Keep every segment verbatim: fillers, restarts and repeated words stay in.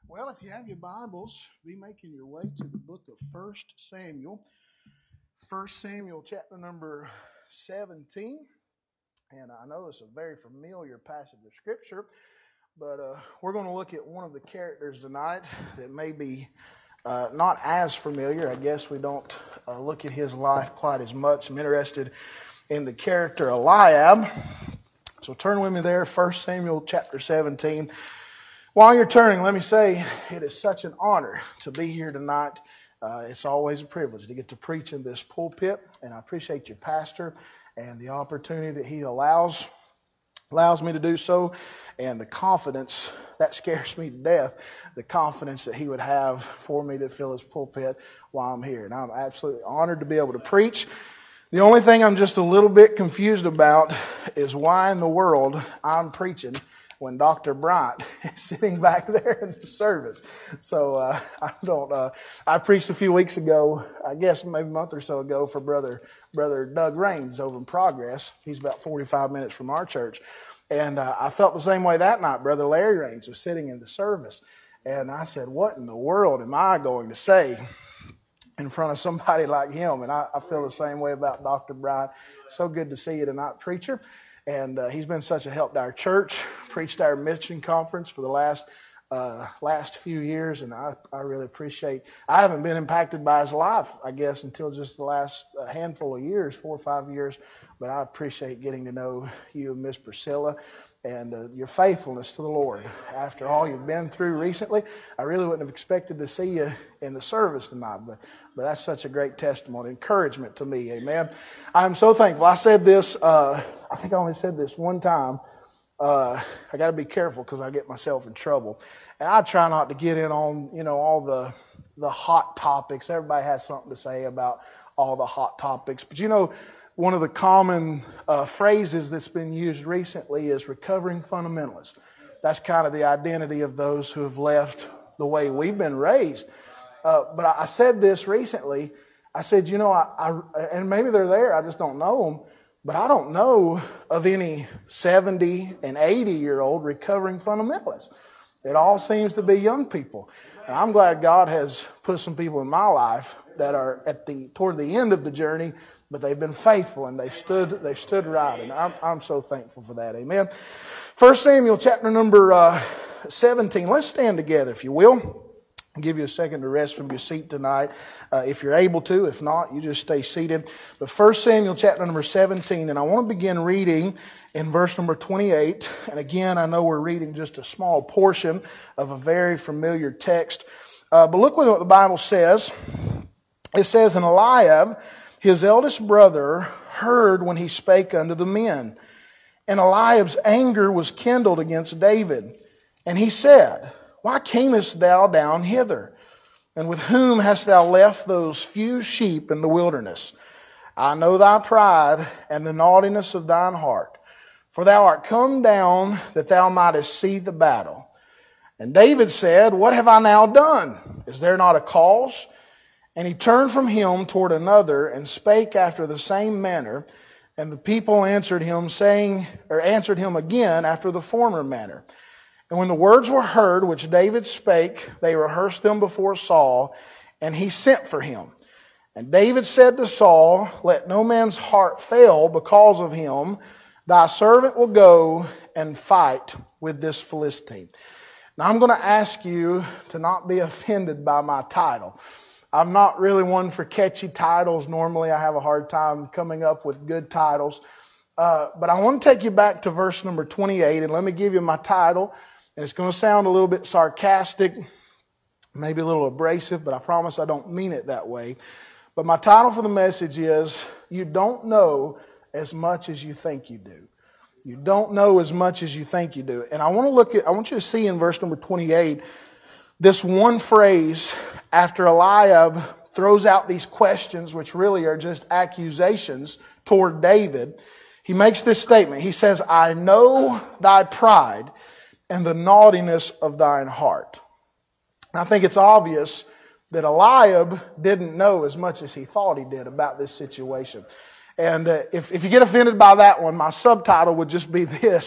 Well, if you have your Bibles, be making your way to the book of First Samuel. First Samuel chapter number seventeen. And I know it's a very familiar passage of Scripture, but uh, we're going to look at one of the characters tonight that may be uh, not as familiar. I guess we don't uh, look at his life quite as much. I'm interested in the character Eliab. So turn with me there, First Samuel chapter seventeen. While you're turning, let me say it is such an honor to be here tonight. Uh, it's always a privilege to get to preach in this pulpit, and I appreciate your pastor and the opportunity that he allows allows me to do so, and the confidence that scares me to death, the confidence that he would have for me to fill his pulpit while I'm here. And I'm absolutely honored to be able to preach. The only thing I'm just a little bit confused about is why in the world I'm preaching when Doctor Bryant is sitting back there in the service. So uh, I don't. Uh, I preached a few weeks ago, I guess maybe a month or so ago, for brother brother Doug Raines over in Progress. He's about forty-five minutes from our church, and uh, I felt the same way that night. Brother Larry Raines was sitting in the service, and I said, "What in the world am I going to say in front of somebody like him?" And I, I feel the same way about Doctor Bryant. So good to see you tonight, preacher. And uh, he's been such a help to our church, preached our mission conference for the last uh, last few years, and I, I really appreciate. I haven't been impacted by his life, I guess, until just the last uh, handful of years, four or five years. But I appreciate getting to know you and Miss Priscilla and uh, your faithfulness to the Lord. After all you've been through recently, I really wouldn't have expected to see you in the service tonight, but but that's such a great testimony, encouragement to me. Amen. I'm so thankful. I said this. Uh, I think I only said this one time. Uh, I got to be careful because I get myself in trouble, and I try not to get in on you know all the the hot topics. Everybody has something to say about all the hot topics, but you know. One of the common uh, phrases that's been used recently is recovering fundamentalists. That's kind of the identity of those who have left the way we've been raised. Uh, but I, I said this recently. I said, you know, I, I and maybe they're there. I just don't know them. But I don't know of any seventy and eighty year old recovering fundamentalists. It all seems to be young people. And I'm glad God has put some people in my life that are at the toward the end of the journey, but they've been faithful and they've stood they've stood right, and I'm I'm so thankful for that. Amen. First Samuel chapter number uh, seventeen. Let's stand together, if you will. I'll give you a second to rest from your seat tonight, uh, if you're able to. If not, you just stay seated. But First Samuel chapter number seventeen, and I want to begin reading in verse number twenty-eight. And again, I know we're reading just a small portion of a very familiar text, uh, but look what the Bible says. It says, "And Eliab, his eldest brother, heard when he spake unto the men. And Eliab's anger was kindled against David. And he said, Why camest thou down hither? And with whom hast thou left those few sheep in the wilderness? I know thy pride and the naughtiness of thine heart. For thou art come down that thou mightest see the battle. And David said, What have I now done? Is there not a cause? And he turned from him toward another and spake after the same manner. And the people answered him, saying, or answered him again after the former manner. And when the words were heard which David spake, they rehearsed them before Saul, and he sent for him. And David said to Saul, Let no man's heart fail because of him. Thy servant will go and fight with this Philistine. Now I'm going to ask you to not be offended by my title. I'm not really one for catchy titles. Normally I have a hard time coming up with good titles. Uh, but I want to take you back to verse number twenty-eight, and let me give you my title. And it's going to sound a little bit sarcastic, maybe a little abrasive, but I promise I don't mean it that way. But my title for the message is, You Don't Know as Much as You Think You Do. You don't know as much as you think you do. And I want to look at, I want you to see in verse number twenty-eight, this one phrase after Eliab throws out these questions, which really are just accusations toward David. He makes this statement. He says, I know thy pride and the naughtiness of thine heart. And I think it's obvious that Eliab didn't know as much as he thought he did about this situation. And uh, if, if you get offended by that one, my subtitle would just be this: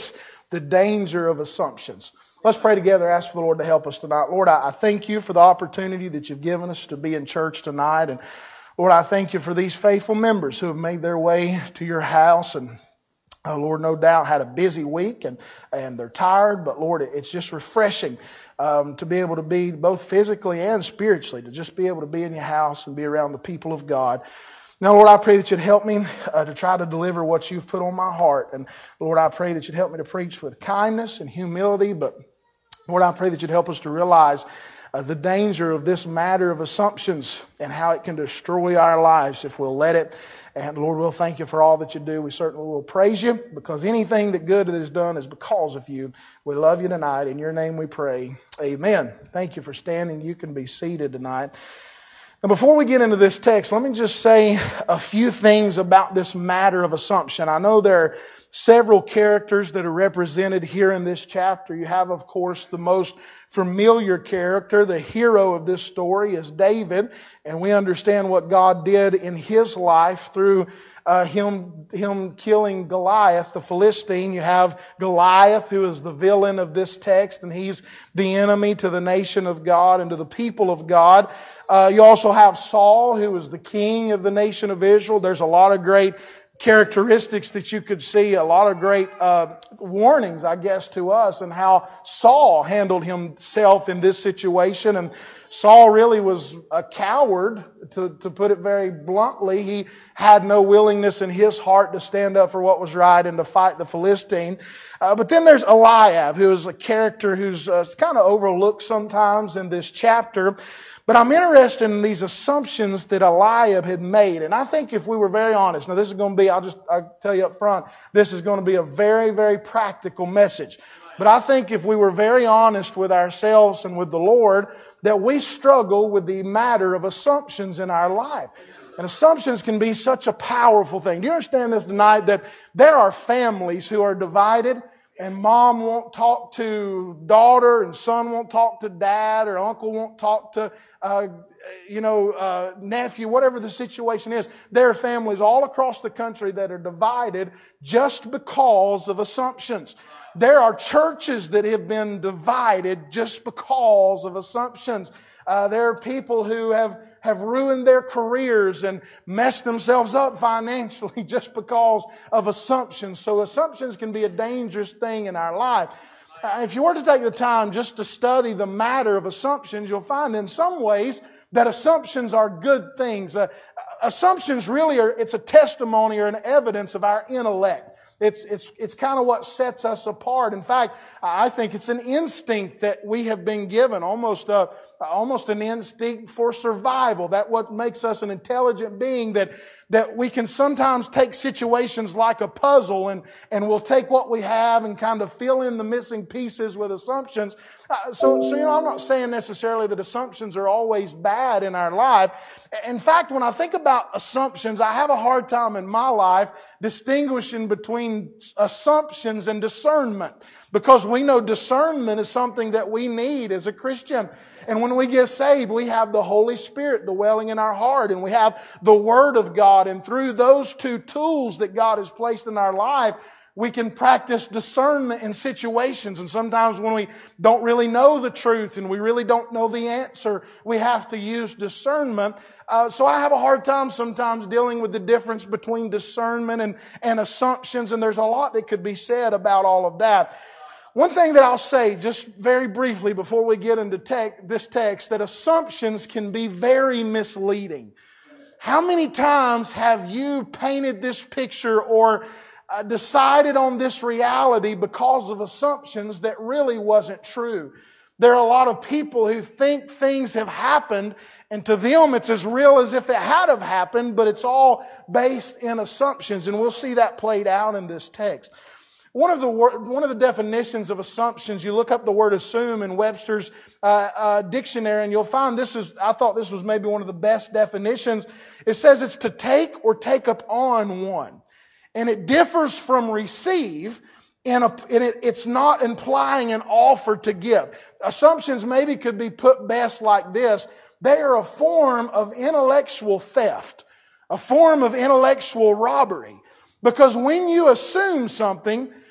the danger of assumptions. Let's pray together, ask for the Lord to help us tonight. Lord, I, I thank you for the opportunity that you've given us to be in church tonight. And Lord, I thank you for these faithful members who have made their way to your house. And uh, Lord, no doubt had a busy week and, and they're tired. But Lord, it's just refreshing um, to be able to be both physically and spiritually, to just be able to be in your house and be around the people of God. Now, Lord, I pray that you'd help me uh, to try to deliver what you've put on my heart. And Lord, I pray that you'd help me to preach with kindness and humility. But Lord, I pray that you'd help us to realize uh, the danger of this matter of assumptions and how it can destroy our lives if we'll let it. And Lord, we'll thank you for all that you do. We certainly will praise you, because anything that good that is done is because of you. We love you tonight. In your name we pray. Amen. Thank you for standing. You can be seated tonight. Now, before we get into this text, let me just say a few things about this matter of assumption. I know there are several characters that are represented here in this chapter. You have, of course, the most familiar character. The hero of this story is David, and we understand what God did in his life through uh, him, him killing Goliath, the Philistine. You have Goliath, who is the villain of this text, and he's the enemy to the nation of God and to the people of God. Uh, you also have Saul, who is the king of the nation of Israel. There's a lot of great characteristics that you could see, a lot of great uh, warnings, I guess, to us, and how Saul handled himself in this situation. And Saul really was a coward, to, to put it very bluntly. He had no willingness in his heart to stand up for what was right and to fight the Philistine. Uh, but then there's Eliab, who is a character who's uh, kind of overlooked sometimes in this chapter. But I'm interested in these assumptions that Eliab had made. And I think if we were very honest, now this is going to be, I'll just I'll tell you up front, this is going to be a very, very practical message. But I think if we were very honest with ourselves and with the Lord, that we struggle with the matter of assumptions in our life. And assumptions can be such a powerful thing. Do you understand this tonight, that there are families who are divided, and mom won't talk to daughter, and son won't talk to dad, or uncle won't talk to, uh, you know, uh, nephew, whatever the situation is. There are families all across the country that are divided just because of assumptions. There are churches that have been divided just because of assumptions. Uh, there are people who have have ruined their careers and messed themselves up financially just because of assumptions. So assumptions can be a dangerous thing in our life. Uh, if you were to take the time just to study the matter of assumptions, you'll find in some ways that assumptions are good things. Uh, assumptions really are, it's a testimony or an evidence of our intellect. It's, it's, it's kind of what sets us apart. In fact, I think it's an instinct that we have been given, almost a, almost an instinct for survival. That what makes us an intelligent being, that, that we can sometimes take situations like a puzzle and, and we'll take what we have and kind of fill in the missing pieces with assumptions. Uh, so, so, you know, I'm not saying necessarily that assumptions are always bad in our life. In fact, when I think about assumptions, I have a hard time in my life distinguishing between assumptions and discernment, because we know discernment is something that we need as a Christian. And when we get saved, we have the Holy Spirit dwelling in our heart, and we have the Word of God. And through those two tools that God has placed in our life, we can practice discernment in situations. And sometimes when we don't really know the truth and we really don't know the answer, we have to use discernment. Uh, so I have a hard time sometimes dealing with the difference between discernment and, and assumptions. And there's a lot that could be said about all of that. One thing that I'll say just very briefly before we get into tech, this text, that assumptions can be very misleading. How many times have you painted this picture or uh, decided on this reality because of assumptions that really wasn't true? There are a lot of people who think things have happened, and to them it's as real as if it had have happened, but it's all based in assumptions, and we'll see that played out in this text. One of the one of the definitions of assumptions, you look up the word assume in Webster's uh, uh, dictionary, and you'll find this is, I thought this was maybe one of the best definitions. It says it's to take or take up on one. And it differs from receive, in a, in it, it's not implying an offer to give. Assumptions maybe could be put best like this. They are a form of intellectual theft, a form of intellectual robbery. Because when you assume something,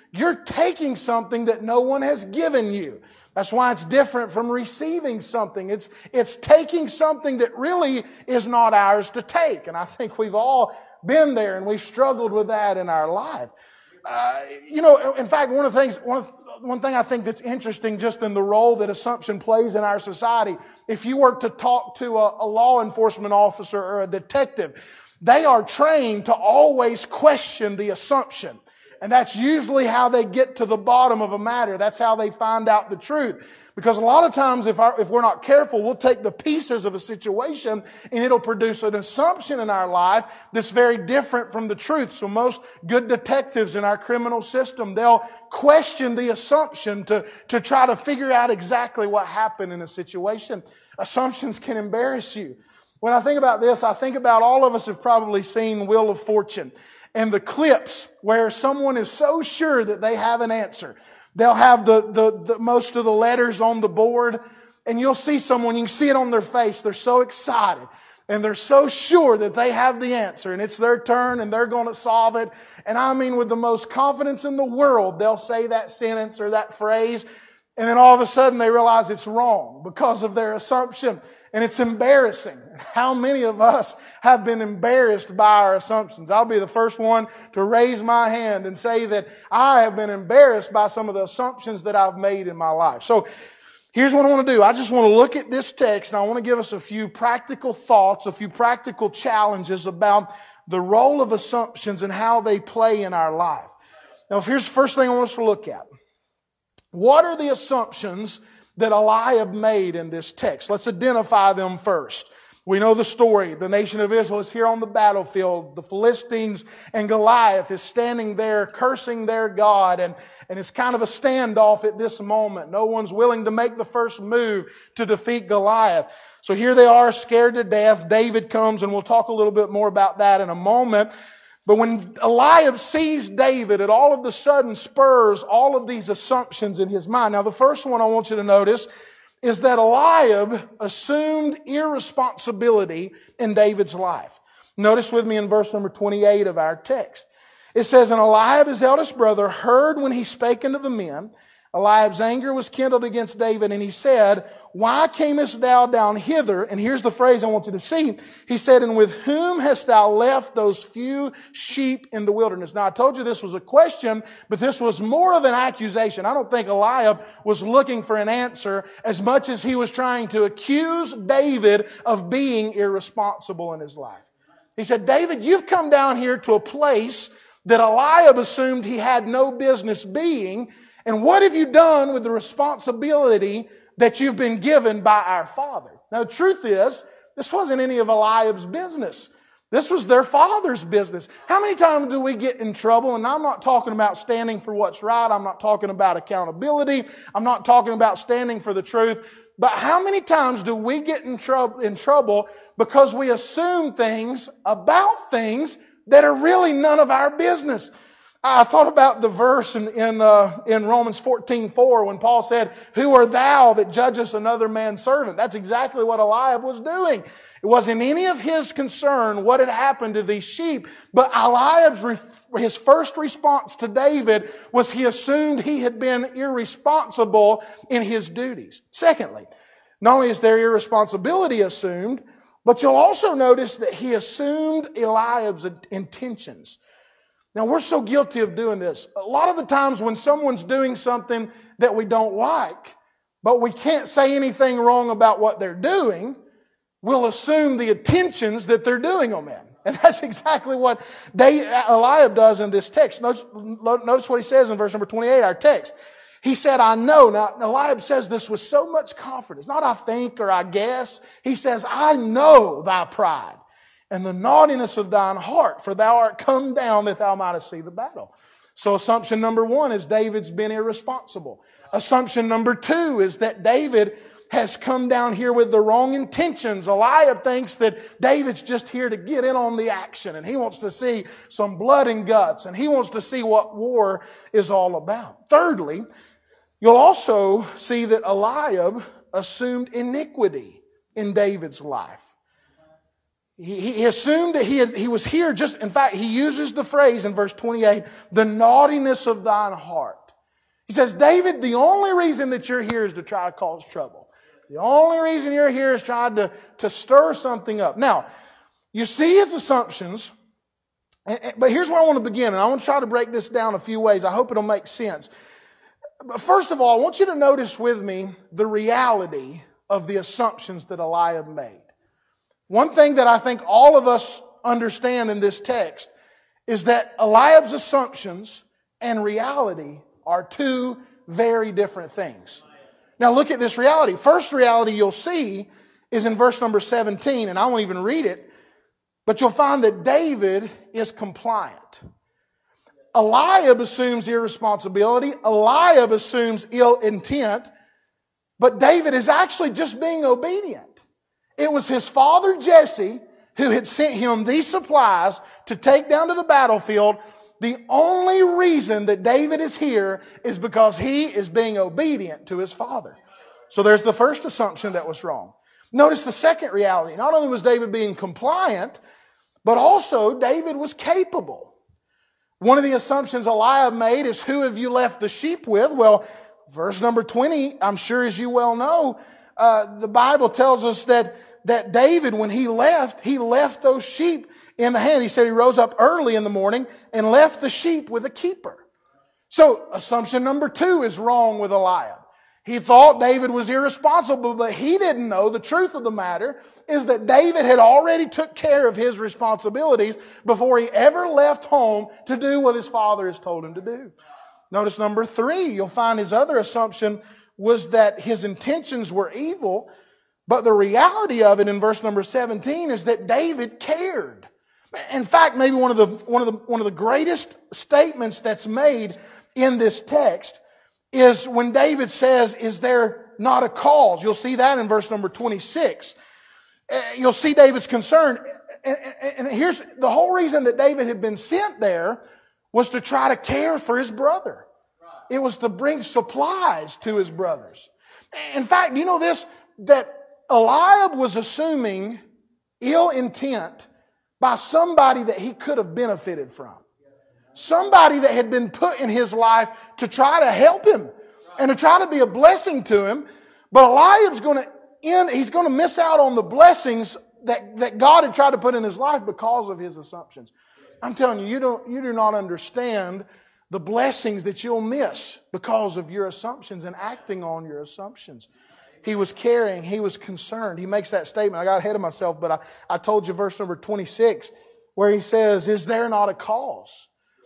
You're taking something that no one has given you. That's why it's different from receiving something. It's, it's taking something that really is not ours to take. And I think we've all been there and we've struggled with that in our life. Uh, you know, in fact, one of the things, one, of, one thing I think that's interesting just in the role that assumption plays in our society, if you were to talk to a, a law enforcement officer or a detective, they are trained to always question the assumption. And that's usually how they get to the bottom of a matter. That's how they find out the truth. Because a lot of times if, our, if we're not careful, we'll take the pieces of a situation and it'll produce an assumption in our life that's very different from the truth. So most good detectives in our criminal system, they'll question the assumption to, to try to figure out exactly what happened in a situation. Assumptions can embarrass you. When I think about this, I think about all of us have probably seen Wheel of Fortune. And the clips where someone is so sure that they have an answer. They'll have the, the, the most of the letters on the board, and you'll see someone, you can see it on their face. They're so excited and they're so sure that they have the answer and it's their turn and they're going to solve it. And I mean, with the most confidence in the world, they'll say that sentence or that phrase, and then all of a sudden they realize it's wrong because of their assumption. And it's embarrassing. How many of us have been embarrassed by our assumptions? I'll be the first one to raise my hand and say that I have been embarrassed by some of the assumptions that I've made in my life. So here's what I want to do. I just want to look at this text and I want to give us a few practical thoughts, a few practical challenges about the role of assumptions and how they play in our life. Now, here's the first thing I want us to look at. What are the assumptions that Eliab made in this text? Let's identify them first. We know the story. The nation of Israel is here on the battlefield. The Philistines and Goliath is standing there cursing their God. And, and it's kind of a standoff at this moment. No one's willing to make the first move to defeat Goliath. So here they are, scared to death. David comes, and we'll talk a little bit more about that in a moment. But when Eliab sees David, it all of a sudden spurs all of these assumptions in his mind. Now, the first one I want you to notice is that Eliab assumed irresponsibility in David's life. Notice with me in verse number twenty-eight of our text. It says, "And Eliab, his eldest brother, heard when he spake unto the men. Eliab's anger was kindled against David, and he said, Why camest thou down hither?" And here's the phrase I want you to see. He said, "And with whom hast thou left those few sheep in the wilderness?" Now, I told you this was a question, but this was more of an accusation. I don't think Eliab was looking for an answer as much as he was trying to accuse David of being irresponsible in his life. He said, "David, you've come down here to a place that Eliab assumed he had no business being. And what have you done with the responsibility that you've been given by our father?" Now, the truth is, this wasn't any of Eliab's business. This was their father's business. How many times do we get in trouble? And I'm not talking about standing for what's right. I'm not talking about accountability. I'm not talking about standing for the truth. But how many times do we get in, trou- in trouble because we assume things about things that are really none of our business? I thought about the verse in in, uh, in Romans fourteen four when Paul said, "Who are thou that judgest another man's servant?" That's exactly what Eliab was doing. It wasn't any of his concern what had happened to these sheep, but Eliab's ref- his first response to David was he assumed he had been irresponsible in his duties. Secondly, not only is there irresponsibility assumed, but you'll also notice that he assumed Eliab's intentions. Now, we're so guilty of doing this. A lot of the times when someone's doing something that we don't like, but we can't say anything wrong about what they're doing, we'll assume the intentions that they're doing them in. And that's exactly what they, Eliab does in this text. Notice, notice what he says in verse number twenty-eight, our text. He said, "I know." Now, Eliab says this with so much confidence. Not "I think" or "I guess." He says, "I know thy pride and the naughtiness of thine heart, for thou art come down that thou mightest see the battle." So assumption number one is David's been irresponsible. Assumption number two is that David has come down here with the wrong intentions. Eliab thinks that David's just here to get in on the action, and he wants to see some blood and guts, and he wants to see what war is all about. Thirdly, you'll also see that Eliab assumed iniquity in David's life. He, he assumed that he, had, he was here just, in fact, he uses the phrase in verse twenty-eight, the naughtiness of thine heart. He says, David, the only reason that you're here is to try to cause trouble. The only reason you're here is trying to, to stir something up. Now, you see his assumptions, but here's where I want to begin, and I want to try to break this down a few ways. I hope it'll make sense. But first of all, I want you to notice with me the reality of the assumptions that Eliab made. One thing that I think all of us understand in this text is that Eliab's assumptions and reality are two very different things. Now look at this reality. First reality you'll see is in verse number seventeen, and I won't even read it, but you'll find that David is compliant. Eliab assumes irresponsibility. Eliab assumes ill intent, but David is actually just being obedient. It was his father Jesse who had sent him these supplies to take down to the battlefield. The only reason that David is here is because he is being obedient to his father. So there's the first assumption that was wrong. Notice the second reality. Not only was David being compliant, but also David was capable. One of the assumptions Eliab made is, who have you left the sheep with? Well, verse number twenty, I'm sure as you well know, uh, the Bible tells us that, that David, when he left, he left those sheep in the hand. He said he rose up early in the morning and left the sheep with a keeper. So assumption number two is wrong with Eliab. He thought David was irresponsible, but he didn't know the truth of the matter is that David had already took care of his responsibilities before he ever left home to do what his father has told him to do. Notice number three, you'll find his other assumption was that his intentions were evil, but the reality of it in verse number seventeen is that David cared. In fact, maybe one of the one of the one of the greatest statements that's made in this text is when David says, "Is there not a cause?" You'll see that in verse number twenty-six. You'll see David's concern, and here's the whole reason that David had been sent there was to try to care for his brother. It was to bring supplies to his brothers. In fact, do you know this? That Eliab was assuming ill intent by somebody that he could have benefited from. Somebody that had been put in his life to try to help him and to try to be a blessing to him. But Eliab's going to end, he's going to miss out on the blessings that, that God had tried to put in his life because of his assumptions. I'm telling you, you don't, you do not understand the blessings that you'll miss because of your assumptions and acting on your assumptions. He was caring. He was concerned. He makes that statement. I got ahead of myself, but I, I told you verse number twenty-six where he says, "Is there not a cause?"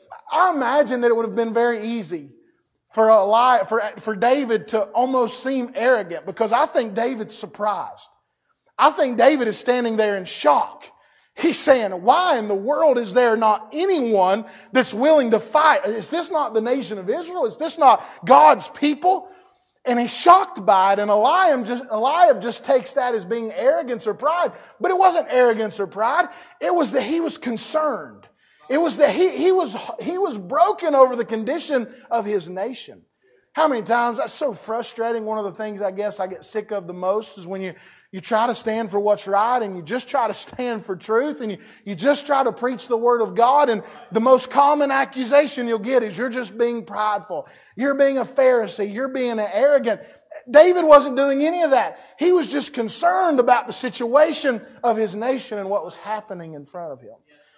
I imagine that it would have been very easy for Eli, for, for David to almost seem arrogant, because I think David's surprised. I think David is standing there in shock. He's saying, why in the world is there not anyone that's willing to fight? Is this not the nation of Israel? Is this not God's people? And he's shocked by it, and Eliab just, Eliab just takes that as being arrogance or pride. But it wasn't arrogance or pride. It was that he was concerned. It was that he, he was he was broken over the condition of his nation. How many times? That's so frustrating. One of the things I guess I get sick of the most is when you, you try to stand for what's right, and you just try to stand for truth, and you, you just try to preach the Word of God, and the most common accusation you'll get is you're just being prideful. You're being a Pharisee. You're being arrogant. David wasn't doing any of that. He was just concerned about the situation of his nation and what was happening in front of him.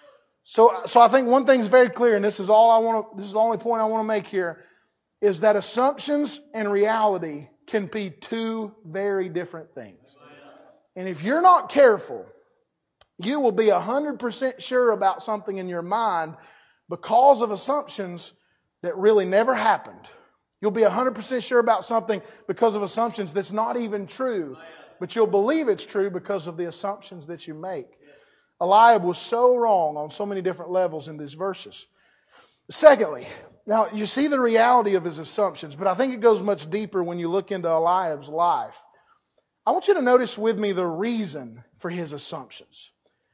So, so I think one thing's very clear, and this is all I want to, this is the only point I want to make here, is that assumptions and reality can be two very different things. And if you're not careful, you will be one hundred percent sure about something in your mind because of assumptions that really never happened. You'll be one hundred percent sure about something because of assumptions that's not even true, but you'll believe it's true because of the assumptions that you make. Eliab was so wrong on so many different levels in these verses. Secondly, now you see the reality of his assumptions, but I think it goes much deeper when you look into Eliab's life. I want you to notice with me the reason for his assumptions.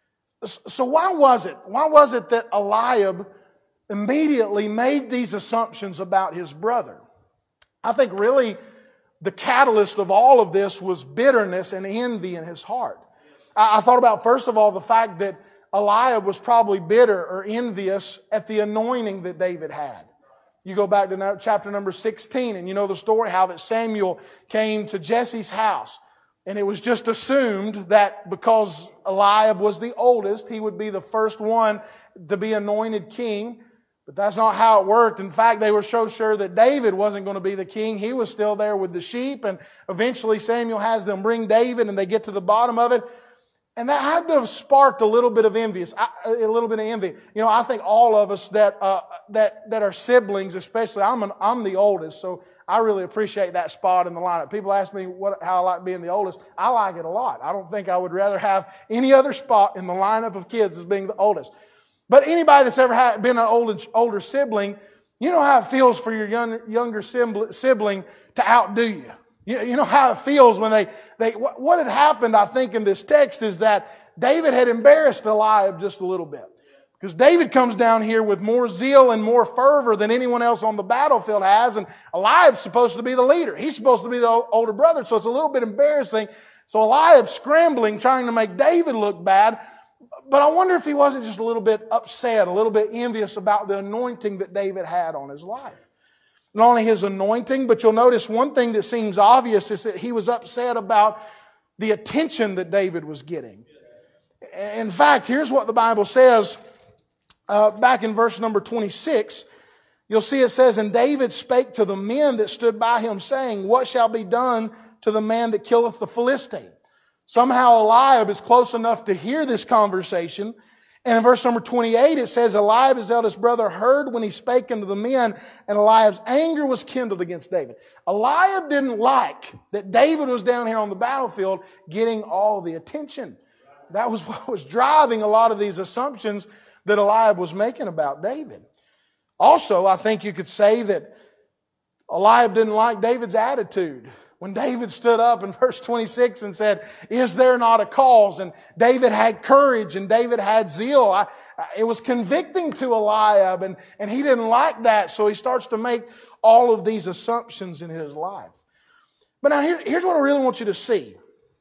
So why was it? Why was it that Eliab immediately made these assumptions about his brother? I think really the catalyst of all of this was bitterness and envy in his heart. I, I thought about, first of all, the fact that Eliab was probably bitter or envious at the anointing that David had. You go back to chapter number sixteen, and you know the story how that Samuel came to Jesse's house. And it was just assumed that because Eliab was the oldest, he would be the first one to be anointed king. But that's not how it worked. In fact, they were so sure that David wasn't going to be the king. He was still there with the sheep. And eventually Samuel has them bring David, and they get to the bottom of it. And that had to have sparked a little bit of envious, a little bit of envy. You know, I think all of us that uh, that that are siblings, especially, I'm an, I'm the oldest, so I really appreciate that spot in the lineup. People ask me what how I like being the oldest. I like it a lot. I don't think I would rather have any other spot in the lineup of kids as being the oldest. But anybody that's ever had, been an older older sibling, you know how it feels for your young, younger sibling to outdo you. You, you know how it feels when they, they what, what had happened, I think, in this text is that David had embarrassed Eliab just a little bit. Because David comes down here with more zeal and more fervor than anyone else on the battlefield has, and Eliab's supposed to be the leader. He's supposed to be the older brother, so it's a little bit embarrassing. So Eliab's scrambling, trying to make David look bad. But I wonder if he wasn't just a little bit upset, a little bit envious about the anointing that David had on his life. Not only his anointing, but you'll notice one thing that seems obvious is that he was upset about the attention that David was getting. In fact, here's what the Bible says uh, back in verse number twenty-six. You'll see it says, "And David spake to the men that stood by him, saying, What shall be done to the man that killeth the Philistine?" Somehow Eliab is close enough to hear this conversation. And in verse number twenty-eight, it says, "Eliab, his eldest brother, heard when he spake unto the men, and Eliab's anger was kindled against David." Eliab didn't like that David was down here on the battlefield getting all the attention. That was what was driving a lot of these assumptions that Eliab was making about David. Also, I think you could say that Eliab didn't like David's attitude. When David stood up in verse twenty-six and said, "Is there not a cause?" And David had courage and David had zeal. I, it was convicting to Eliab, and, and he didn't like that. So he starts to make all of these assumptions in his life. But now here, here's what I really want you to see.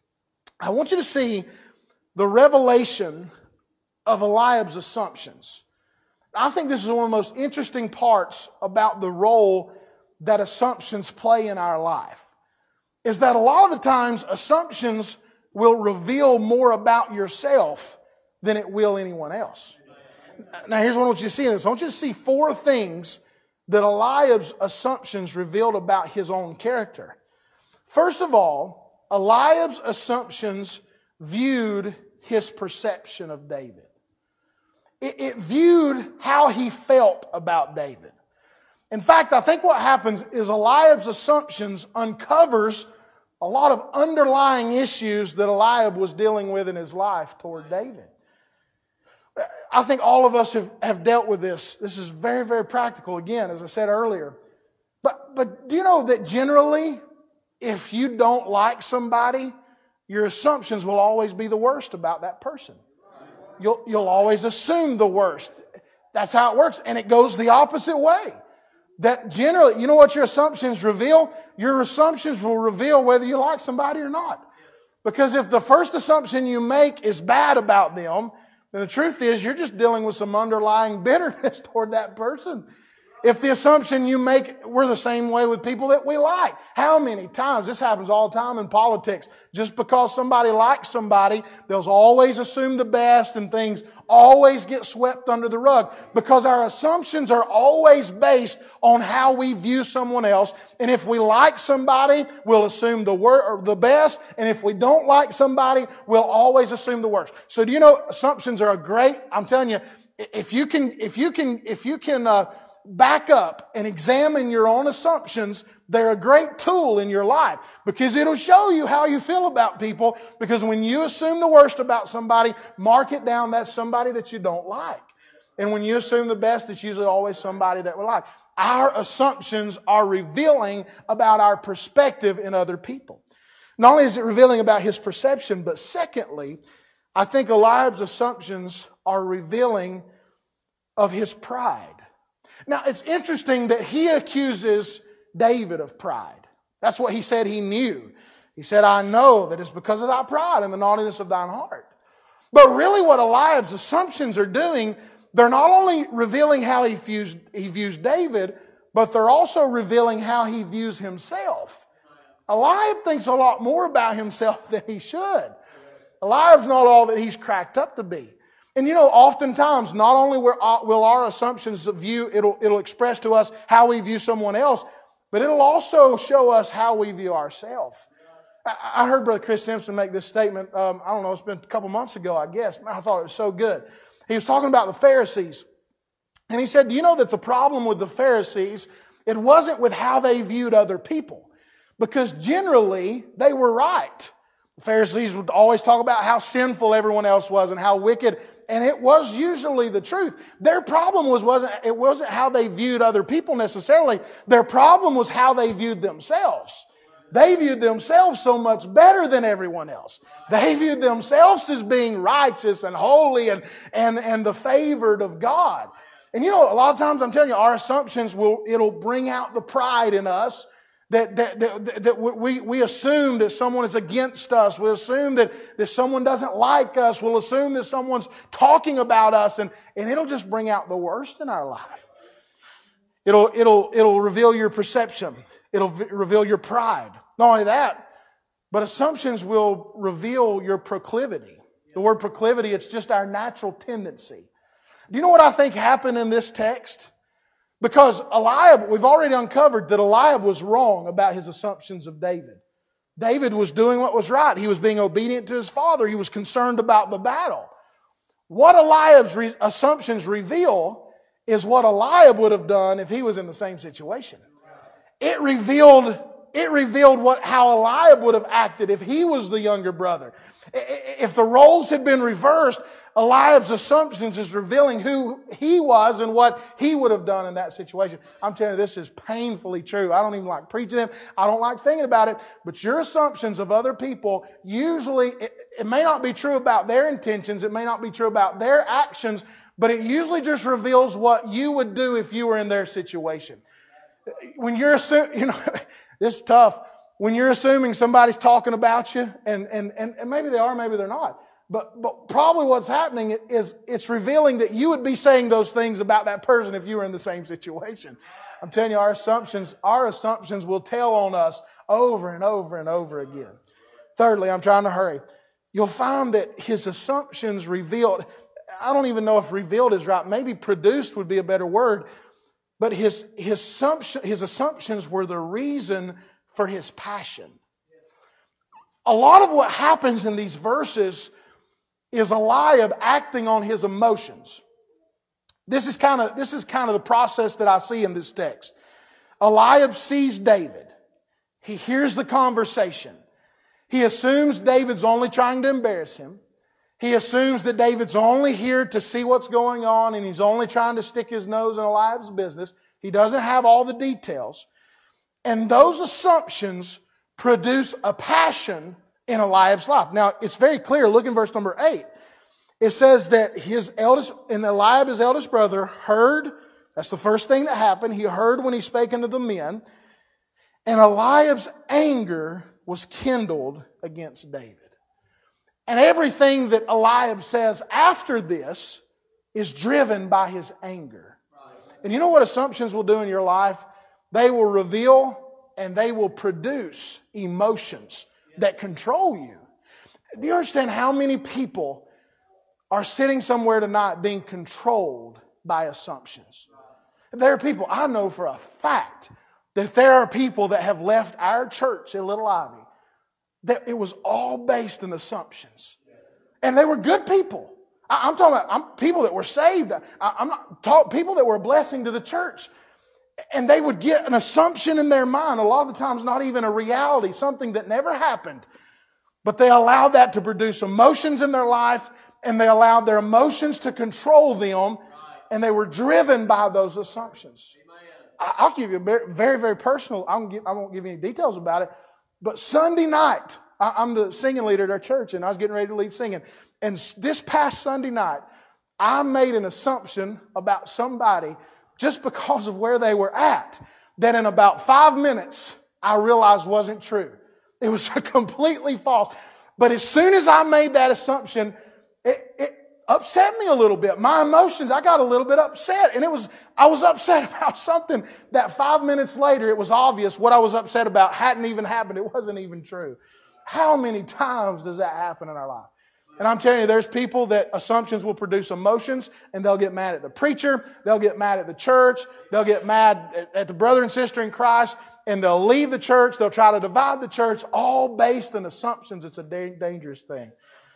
I want you to see the revelation of Eliab's assumptions. I think this is one of the most interesting parts about the role that assumptions play in our life. Is that a lot of the times assumptions will reveal more about yourself than it will anyone else. Now here's what I want you to see in this. I want you to see four things that Eliab's assumptions revealed about his own character. First of all, Eliab's assumptions viewed his perception of David. It, it viewed how he felt about David. In fact, I think what happens is Eliab's assumptions uncovers a lot of underlying issues that Eliab was dealing with in his life toward David. I think all of us have, have dealt with this. This is very, very practical, again, as I said earlier. But, but do you know that generally, if you don't like somebody, your assumptions will always be the worst about that person. You'll, you'll always assume the worst. That's how it works. And it goes the opposite way. That generally, you know what your assumptions reveal? Your assumptions will reveal whether you like somebody or not. Because if the first assumption you make is bad about them, then the truth is you're just dealing with some underlying bitterness toward that person. If the assumption you make, we're the same way with people that we like. How many times, this happens all the time in politics, just because somebody likes somebody, they'll always assume the best and things always get swept under the rug. Because our assumptions are always based on how we view someone else. And if we like somebody, we'll assume the wor- or the best. And if we don't like somebody, we'll always assume the worst. So do you know assumptions are a great, I'm telling you, if you can, if you can, if you can, uh, back up and examine your own assumptions, they're a great tool in your life because it'll show you how you feel about people. Because when you assume the worst about somebody, mark it down, that's somebody that you don't like. And when you assume the best, it's usually always somebody that we like. Our assumptions are revealing about our perspective in other people. Not only is it revealing about his perception, but secondly, I think Eliab's assumptions are revealing of his pride. Now, it's interesting that he accuses David of pride. That's what he said he knew. He said, I know that it's because of thy pride and the naughtiness of thine heart. But really what Eliab's assumptions are doing, they're not only revealing how he views, he views David, but they're also revealing how he views himself. Eliab thinks a lot more about himself than he should. Eliab's not all that he's cracked up to be. And you know, oftentimes, not only will our assumptions view, it'll, it'll express to us how we view someone else, but it'll also show us how we view ourselves. I heard Brother Chris Simpson make this statement, um, I don't know, it's been a couple months ago, I guess. I thought it was so good. He was talking about the Pharisees. And he said, do you know that the problem with the Pharisees, it wasn't with how they viewed other people. Because generally, they were right. The Pharisees would always talk about how sinful everyone else was and how wicked. And it was usually the truth. Their problem was, wasn't, it wasn't how they viewed other people necessarily. Their problem was how they viewed themselves. They viewed themselves so much better than everyone else. They viewed themselves as being righteous and holy and, and, and the favored of God. And you know, a lot of times I'm telling you, our assumptions will, it'll bring out the pride in us. That, that, that, that we, we assume that someone is against us. We assume that, that someone doesn't like us. We'll assume that someone's talking about us. And, and it'll just bring out the worst in our life. It'll, it'll, it'll reveal your perception. It'll v- reveal your pride. Not only that, but assumptions will reveal your proclivity. The word proclivity, it's just our natural tendency. Do you know what I think happened in this text? Because Eliab, we've already uncovered that Eliab was wrong about his assumptions of David. David was doing what was right. He was being obedient to his father. He was concerned about the battle. What Eliab's re- assumptions reveal is what Eliab would have done if he was in the same situation. It revealed, it revealed what, how Eliab would have acted if he was the younger brother. If the roles had been reversed, Eliab's assumptions is revealing who he was and what he would have done in that situation. I'm telling you, this is painfully true. I don't even like preaching it. I don't like thinking about it. But your assumptions of other people, usually, it, it may not be true about their intentions. It may not be true about their actions. But it usually just reveals what you would do if you were in their situation. When you're assuming, you know, this is tough. When you're assuming somebody's talking about you, and, and, and, and maybe they are, maybe they're not. But, but probably what's happening is it's revealing that you would be saying those things about that person if you were in the same situation. I'm telling you, our assumptions, our assumptions will tell on us over and over and over again. Thirdly, I'm trying to hurry. You'll find that his assumptions revealed, I don't even know if revealed is right. Maybe produced would be a better word. But his, his, assumption, his assumptions were the reason for his passion. A lot of what happens in these verses is Eliab acting on his emotions. This is kind of this is kind of the process that I see in this text. Eliab sees David. He hears the conversation. He assumes David's only trying to embarrass him. He assumes that David's only here to see what's going on and he's only trying to stick his nose in Eliab's business. He doesn't have all the details. And those assumptions produce a passion in Eliab's life. Now, it's very clear. Look in verse number eight. It says that his eldest, and Eliab, his eldest brother, heard. That's the first thing that happened. He heard when he spake unto the men. And Eliab's anger was kindled against David. And everything that Eliab says after this is driven by his anger. And you know what assumptions will do in your life? They will reveal and they will produce emotions that control you. Do you understand how many people are sitting somewhere tonight being controlled by assumptions? There are people, I know for a fact, that there are people that have left our church in Little Ivy, that it was all based on assumptions. And they were good people. I, I'm talking about I'm, people that were saved. I, I'm not talking people that were a blessing to the church. And they would get an assumption in their mind, a lot of the times not even a reality, something that never happened. But they allowed that to produce emotions in their life, and they allowed their emotions to control them, and they were driven by those assumptions. I, I'll give you a very, very, very personal, I won't, give, I won't give you any details about it, but Sunday night, I, I'm the singing leader at our church, and I was getting ready to lead singing. And this past Sunday night, I made an assumption about somebody just because of where they were at, that in about five minutes, I realized wasn't true. It was completely false. But as soon as I made that assumption, it, it upset me a little bit. My emotions, I got a little bit upset. And it was, I was upset about something that five minutes later, it was obvious what I was upset about hadn't even happened. It wasn't even true. How many times does that happen in our life? And I'm telling you, there's people that assumptions will produce emotions, and they'll get mad at the preacher, they'll get mad at the church, they'll get mad at, at the brother and sister in Christ, and they'll leave the church, they'll try to divide the church, all based on assumptions. It's a da- dangerous thing.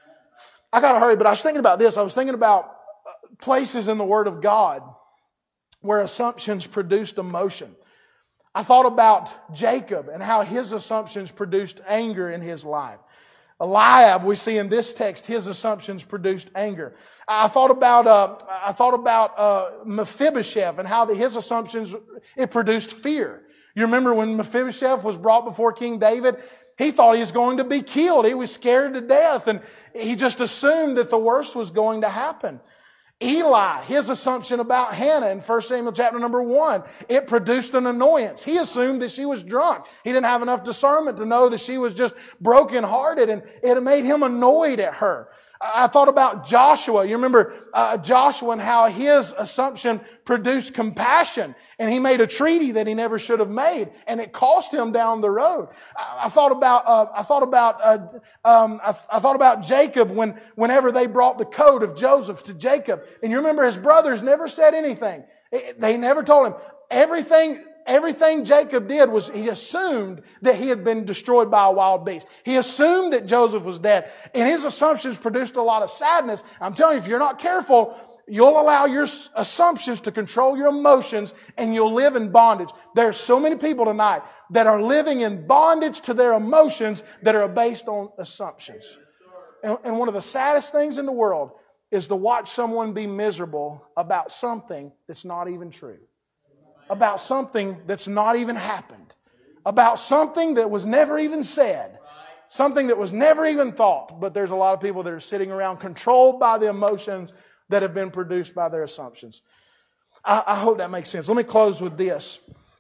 I got to hurry, but I was thinking about this. I was thinking about places in the Word of God where assumptions produced emotion. I thought about Jacob and how his assumptions produced anger in his life. Eliab, we see in this text, his assumptions produced anger. I thought about uh, I thought about uh, Mephibosheth and how the, his assumptions, it produced fear. You remember when Mephibosheth was brought before King David? He thought he was going to be killed. He was scared to death, and he just assumed that the worst was going to happen. Eli, his assumption about Hannah in First Samuel chapter number one, it produced an annoyance. He assumed that she was drunk. He didn't have enough discernment to know that she was just brokenhearted, and it made him annoyed at her. I thought about Joshua. You remember uh, Joshua and how his assumption produced compassion, and he made a treaty that he never should have made, and it cost him down the road. I, I thought about uh, I thought about uh, um, I, I thought about Jacob when whenever they brought the coat of Joseph to Jacob, and you remember his brothers never said anything. They never told him everything. Everything Jacob did was he assumed that he had been destroyed by a wild beast. He assumed that Joseph was dead. And his assumptions produced a lot of sadness. I'm telling you, if you're not careful, you'll allow your assumptions to control your emotions and you'll live in bondage. There are so many people tonight that are living in bondage to their emotions that are based on assumptions. And, and one of the saddest things in the world is to watch someone be miserable about something that's not even true. About something that's not even happened. About something that was never even said. Something that was never even thought. But there's a lot of people that are sitting around controlled by the emotions that have been produced by their assumptions. I, I hope that makes sense. Let me close with this.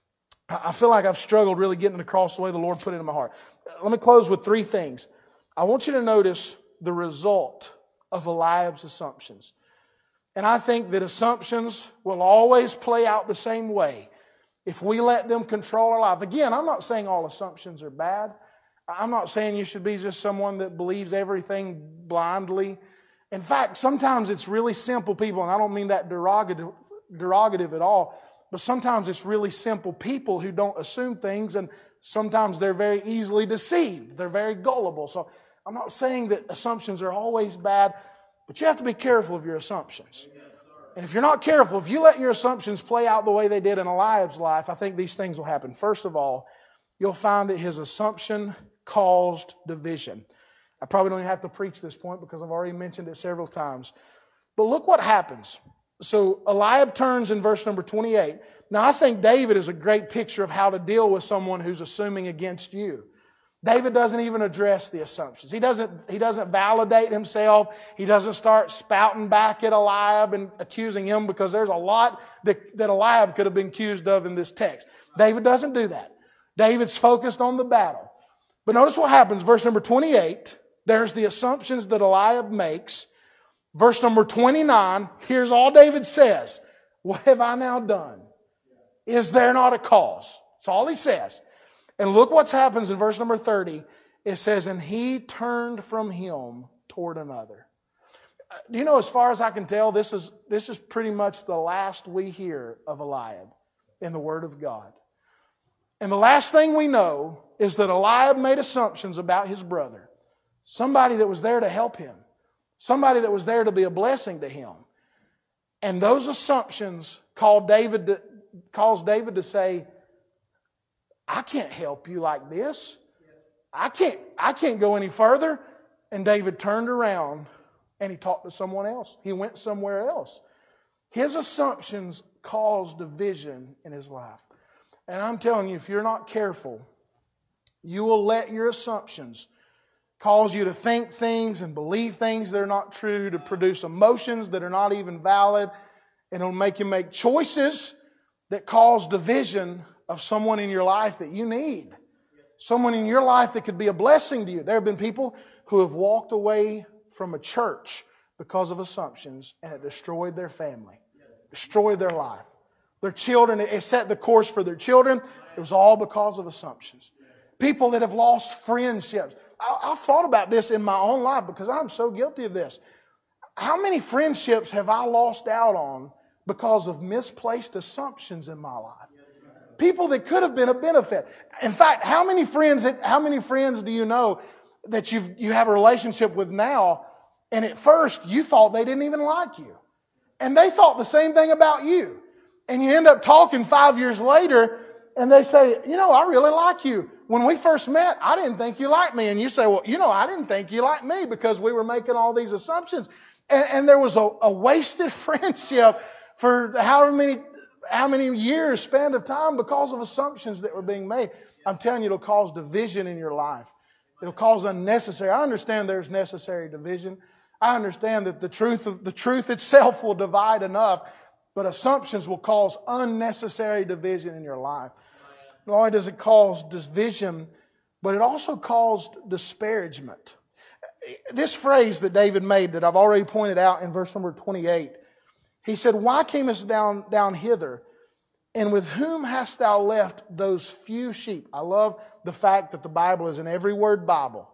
I feel like I've struggled really getting it across the way the Lord put it in my heart. Let me close with three things. I want you to notice the result of Eliab's assumptions. And I think that assumptions will always play out the same way if we let them control our life. Again, I'm not saying all assumptions are bad. I'm not saying you should be just someone that believes everything blindly. In fact, sometimes it's really simple people, and I don't mean that derogative, derogative at all, but sometimes it's really simple people who don't assume things, and sometimes they're very easily deceived. They're very gullible. So I'm not saying that assumptions are always bad, but you have to be careful of your assumptions. And if you're not careful, if you let your assumptions play out the way they did in Eliab's life, I think these things will happen. First of all, you'll find that his assumption caused division. I probably don't even have to preach this point because I've already mentioned it several times. But look what happens. So Eliab turns in verse number twenty-eight. Now I think David is a great picture of how to deal with someone who's assuming against you. David doesn't even address the assumptions. He doesn't, he doesn't validate himself. He doesn't start spouting back at Eliab and accusing him, because there's a lot that, that Eliab could have been accused of in this text. David doesn't do that. David's focused on the battle. But notice what happens. Verse number twenty-eight, there's the assumptions that Eliab makes. Verse number twenty-nine, here's all David says. What have I now done? Is there not a cause? That's all he says. And look what happens in verse number thirty. It says, and he turned from him toward another. Do you know, as far as I can tell, this is, this is pretty much the last we hear of Eliab in the Word of God. And the last thing we know is that Eliab made assumptions about his brother. Somebody that was there to help him. Somebody that was there to be a blessing to him. And those assumptions caused David to, caused David to say, I can't help you like this. I can't, I can't go any further. And David turned around and he talked to someone else. He went somewhere else. His assumptions caused division in his life. And I'm telling you, if you're not careful, you will let your assumptions cause you to think things and believe things that are not true, to produce emotions that are not even valid, and it'll make you make choices that cause division of someone in your life that you need. Someone in your life that could be a blessing to you. There have been people who have walked away from a church because of assumptions, and it destroyed their family, destroyed their life. Their children, it set the course for their children. It was all because of assumptions. People that have lost friendships. I, I've thought about this in my own life because I'm so guilty of this. How many friendships have I lost out on because of misplaced assumptions in my life? People that could have been a benefit. In fact, how many friends that, how many friends do you know that you've, you have a relationship with now, and at first you thought they didn't even like you. And they thought the same thing about you. And you end up talking five years later, and they say, you know, I really like you. When we first met, I didn't think you liked me. And you say, well, you know, I didn't think you liked me because we were making all these assumptions. And, and there was a, a wasted friendship for however many how many years span of time because of assumptions that were being made. I'm telling you, it'll cause division in your life. It'll cause unnecessary. I understand there's necessary division. I understand that the truth of the truth itself will divide enough, but assumptions will cause unnecessary division in your life. Not only does it cause division, but it also caused disparagement. This phrase that David made that I've already pointed out in verse number twenty-eight, he said, why camest down, down hither? And with whom hast thou left those few sheep? I love the fact that the Bible is an every word Bible.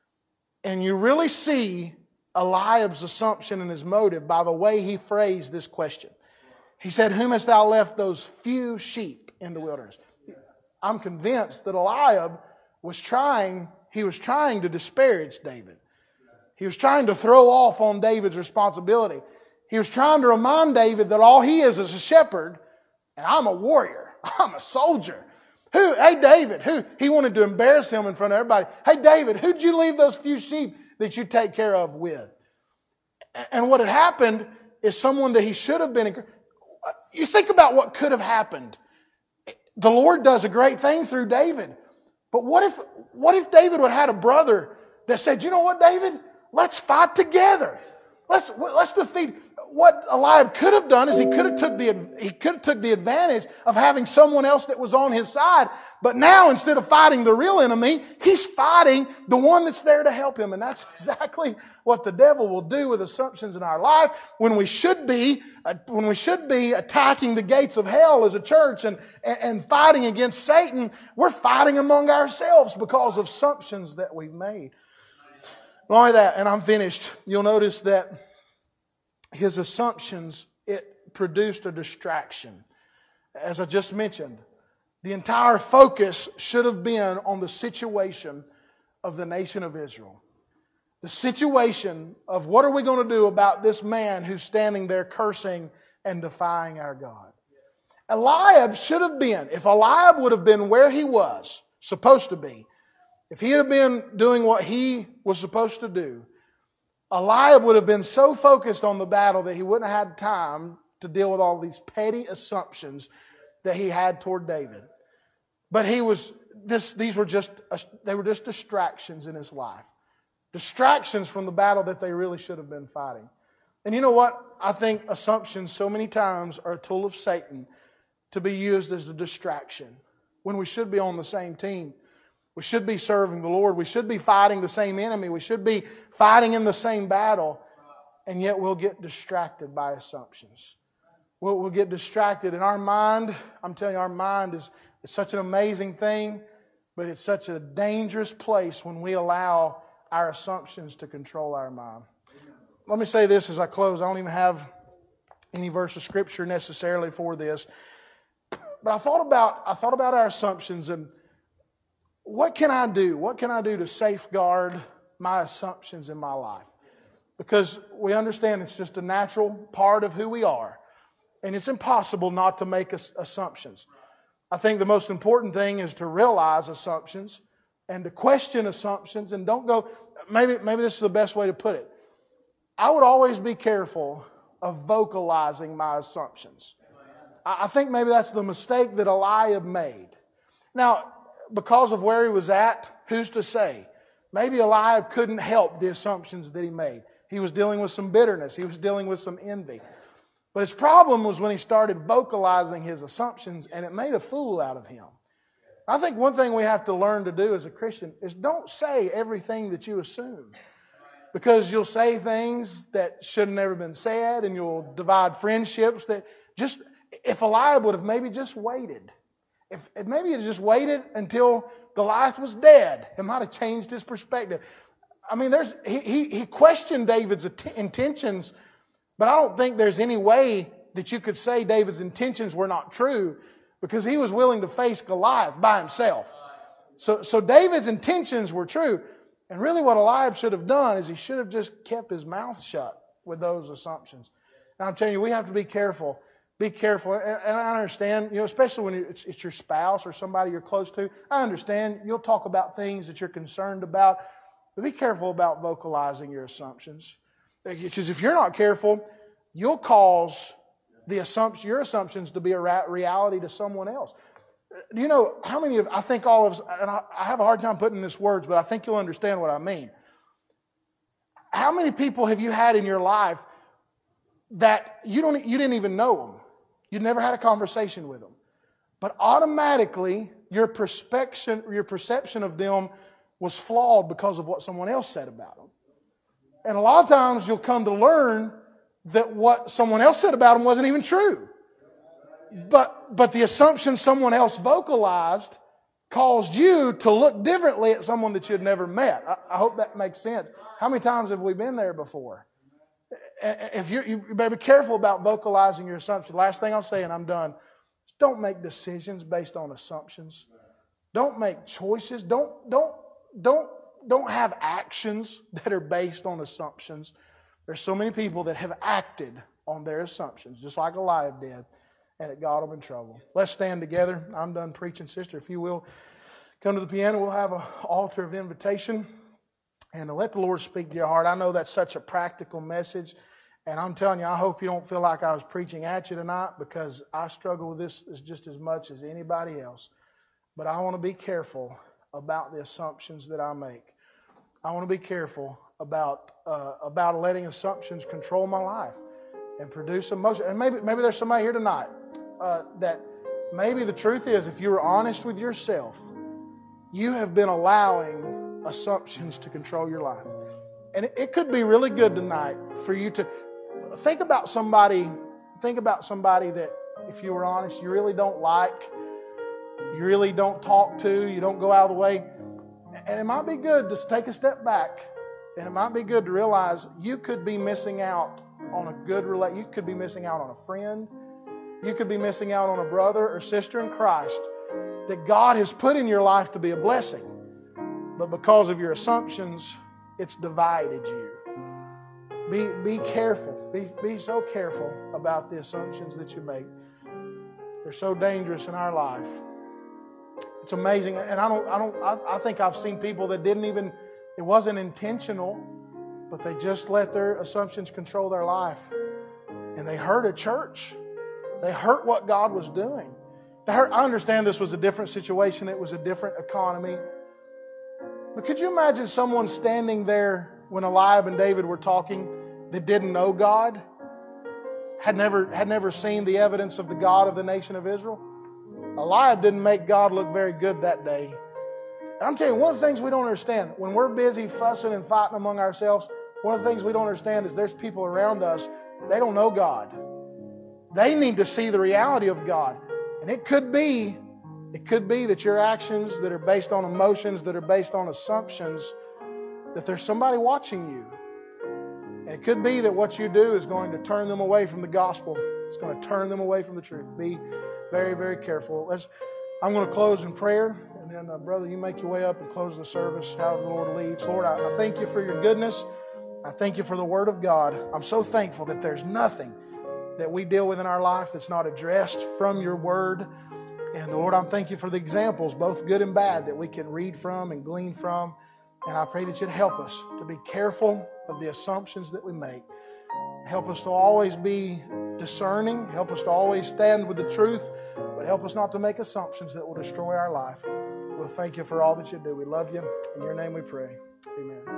And you really see Eliab's assumption and his motive by the way he phrased this question. He said, whom hast thou left those few sheep in the wilderness? I'm convinced that Eliab was trying, he was trying to disparage David. He was trying to throw off on David's responsibility. He was trying to remind David that all he is is a shepherd, and I'm a warrior. I'm a soldier. Who? Hey, David. Who? He wanted to embarrass him in front of everybody. Hey, David, who'd you leave those few sheep that you take care of with? And what had happened is someone that he should have been. You think about what could have happened. The Lord does a great thing through David. But what if, what if David would have had a brother that said, you know what, David? Let's fight together. Let's, let's defeat. What Eliab could have done is he could have took the he could have took the advantage of having someone else that was on his side. But now instead of fighting the real enemy, he's fighting the one that's there to help him. And that's exactly what the devil will do with assumptions in our life when we should be uh, when we should be attacking the gates of hell as a church and, and and fighting against Satan. We're fighting among ourselves because of assumptions that we've made. Not only that, and I'm finished. You'll notice that his assumptions, it produced a distraction. As I just mentioned, the entire focus should have been on the situation of the nation of Israel. The situation of what are we going to do about this man who's standing there cursing and defying our God. Eliab should have been, if Eliab would have been where he was supposed to be, if he had been doing what he was supposed to do, Eliab would have been so focused on the battle that he wouldn't have had time to deal with all these petty assumptions that he had toward David. But he was this these were just they were just distractions in his life. Distractions from the battle that they really should have been fighting. And you know what? I think assumptions so many times are a tool of Satan to be used as a distraction when we should be on the same team. We should be serving the Lord. We should be fighting the same enemy. We should be fighting in the same battle. And yet we'll get distracted by assumptions. We'll, we'll get distracted. In our mind, I'm telling you, our mind is, is such an amazing thing, but it's such a dangerous place when we allow our assumptions to control our mind. Let me say this as I close. I don't even have any verse of Scripture necessarily for this. But I thought about I thought about our assumptions and what can I do? What can I do to safeguard my assumptions in my life? Because we understand it's just a natural part of who we are. And it's impossible not to make assumptions. I think the most important thing is to realize assumptions and to question assumptions and don't go, maybe, maybe this is the best way to put it. I would always be careful of vocalizing my assumptions. I think maybe that's the mistake that Eliab made. Now, because of where he was at, who's to say? Maybe Eliab couldn't help the assumptions that he made. He was dealing with some bitterness. He was dealing with some envy. But his problem was when he started vocalizing his assumptions and it made a fool out of him. I think one thing we have to learn to do as a Christian is don't say everything that you assume. Because you'll say things that should have never been said, and you'll divide friendships that just, if Eliab would have maybe just waited, if, if maybe he had just waited until Goliath was dead, it might have changed his perspective. I mean, there's he, he, he questioned David's intentions, but I don't think there's any way that you could say David's intentions were not true, because he was willing to face Goliath by himself. So, so David's intentions were true. And really what Eliab should have done is he should have just kept his mouth shut with those assumptions. And I'm telling you, we have to be careful. Be careful. And, and I understand, you know, especially when it's, it's your spouse or somebody you're close to. I understand you'll talk about things that you're concerned about. But be careful about vocalizing your assumptions. Because if you're not careful, you'll cause the assumption, your assumptions to be a reality to someone else. Do you know how many of, I think all of us, and I, I have a hard time putting this words, but I think you'll understand what I mean. How many people have you had in your life that you don't, you didn't even know them? You never had a conversation with them. But automatically, your perception, your perception of them was flawed because of what someone else said about them. And a lot of times you'll come to learn that what someone else said about them wasn't even true. But but the assumption someone else vocalized caused you to look differently at someone that you had never met. I, I hope that makes sense. How many times have we been there before? If you're, you better be careful about vocalizing your assumptions. Last thing I'll say, and I'm done. Don't make decisions based on assumptions. Don't make choices. Don't don't don't don't have actions that are based on assumptions. There's so many people that have acted on their assumptions, just like Eliab did. And it got them in trouble. Let's stand together. I'm done preaching, sister. If you will, come to the piano. We'll have an altar of invitation. And let the Lord speak to your heart. I know that's such a practical message. And I'm telling you, I hope you don't feel like I was preaching at you tonight, because I struggle with this just as much as anybody else. But I want to be careful about the assumptions that I make. I want to be careful about uh, about letting assumptions control my life and produce emotion. And maybe maybe there's somebody here tonight Uh, that maybe the truth is, if you were honest with yourself, you have been allowing assumptions to control your life. And it, it could be really good tonight for you to think about somebody, think about somebody that, if you were honest, you really don't like, you really don't talk to, you don't go out of the way. And it might be good to take a step back, and it might be good to realize you could be missing out on a good relate. You could be missing out on a friend. You could be missing out on a brother or sister in Christ that God has put in your life to be a blessing. But because of your assumptions, it's divided you. Be be careful. Be be so careful about the assumptions that you make. They're so dangerous in our life. It's amazing. And I don't I don't I, I think I've seen people that didn't even, it wasn't intentional, but they just let their assumptions control their life. And they hurt a church. They hurt what God was doing. They hurt, I understand this was a different situation. It was a different economy. But could you imagine someone standing there when Eliab and David were talking that didn't know God? Had never, had never seen the evidence of the God of the nation of Israel? Eliab didn't make God look very good that day. I'm telling you, one of the things we don't understand, when we're busy fussing and fighting among ourselves, one of the things we don't understand is there's people around us, they don't know God. They need to see the reality of God. And it could be, it could be that your actions that are based on emotions, that are based on assumptions, that there's somebody watching you. And it could be that what you do is going to turn them away from the gospel. It's going to turn them away from the truth. Be very, very careful. Let's, I'm going to close in prayer. And then, uh, brother, you make your way up and close the service however the Lord leads. Lord, I, I thank you for your goodness. I thank you for the word of God. I'm so thankful that there's nothing that we deal with in our life that's not addressed from your word. And Lord, I'm thank you for the examples, both good and bad, that we can read from and glean from. And I pray that you'd help us to be careful of the assumptions that we make. Help us to always be discerning. Help us to always stand with the truth. But help us not to make assumptions that will destroy our life. We'll thank you for all that you do. We love you. In your name we pray. Amen.